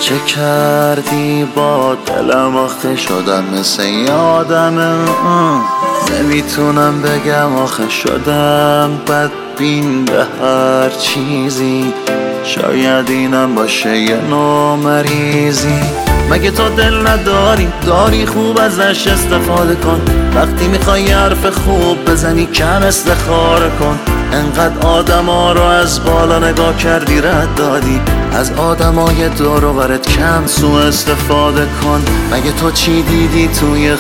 چه کردی با دلم آخه شدم مثل یادمه نمیتونم بگم آخه شدم بدبین به هر چیزی شاید اینم باشه یه نوع مریضی مگه تو دل نداری داری خوب ازش استفاده کن وقتی میخوای حرف خوب بزنی کم استخاره کن انقدر آدما رو از بالا نگاه کردی رد دادی از آدمای دور و برت کم سو استفاده کن مگه تو چی دیدی توی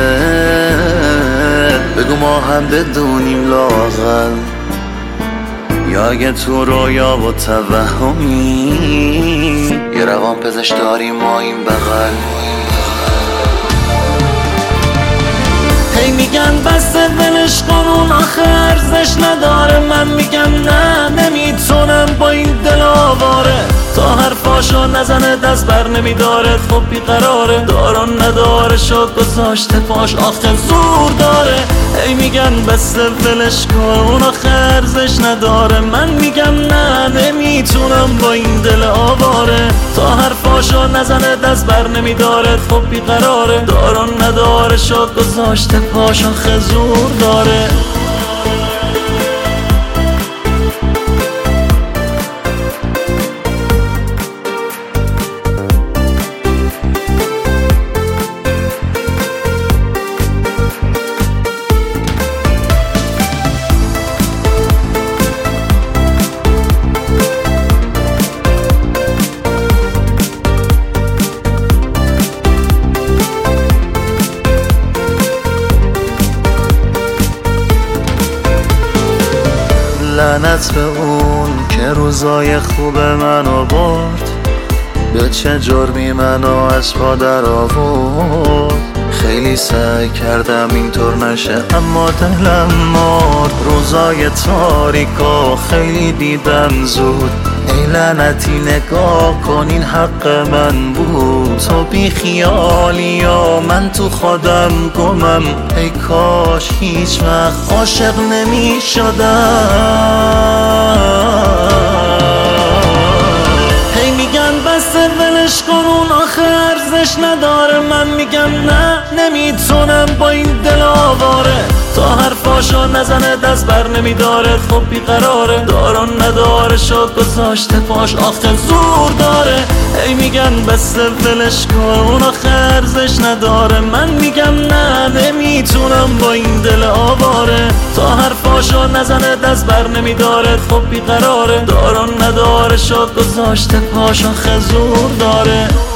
خودت بگو ما هم بدونیم لااقل یا اگه تو رویا و توهمی یه روان پزشک داریم ما این بغل هی میگن بسته ولش کن اون آخه ارزش نداره من میگم نه نمیتونم با این دل آواره تا حرفاشو نزنه دست بر نمیداره خب بیقراره داران نداره شد گذاشته پاش آخه زور داره هی میگن بسته ولش کن اون آخه ارزش نداره من میگم نه نمیتونم با این دل آواره تا حرفاشو نزنه دست بر نمیداره خب بیقراره داران نداره شد گذاشته پاش آخه زور داره لعنت به اون که روزای خوب منو برد به چه جرمی منو از پا در آورد خیلی سعی کردم اینطور نشه اما دلم مرد روزای تاریکو خیلی دیدم زود ای لعنتی نگاه کن این حق من بود تو بی خیالی و من تو خودم گمم ای کاش هیچ وقت عاشق نمی شدم هی میگن بسته ولش کن اون آخه ارزش نداره من میگم نه نمیتونم با این دل آواره تا حرفاشو نزنه دست بر نمیداره خب بیقراره داران نداره شد گذاشته پاش آخه زور داره هی میگن بسته ولش کن اون آخه ارزش نداره من میگم نه نمیتونم با این دل آواره تا حرفاشو نزنه دست بر نمیداره خب بیقراره داران نداره شد گذاشته پاش آخه زور داره